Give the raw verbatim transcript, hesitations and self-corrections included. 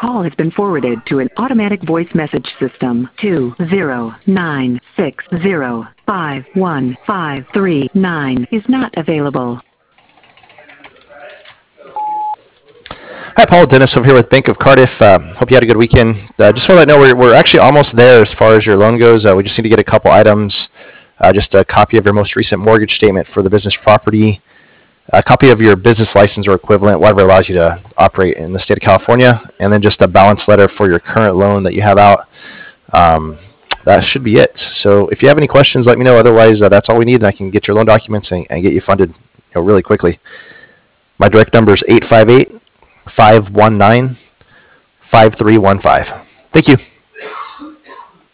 call has been forwarded to an automatic voice message system. two zero nine six zero five one five three nine is not available. Hi, Paul. Dennis over here with Bank of Cardiff. Uh, hope you had a good weekend. Uh, just want to let you know we're, we're actually almost there as far as your loan goes. Uh, we just need to get a couple items. Uh, just a copy of your most recent mortgage statement for the business property, a copy of your business license or equivalent, whatever allows you to operate in the state of California, and then just a balance letter for your current loan that you have out. Um, that should be it. So if you have any questions, let me know. Otherwise, uh, that's all we need, and I can get your loan documents and, and get you funded, you know, really quickly. My direct number is eight five eight, five one nine, five three one five. Thank you.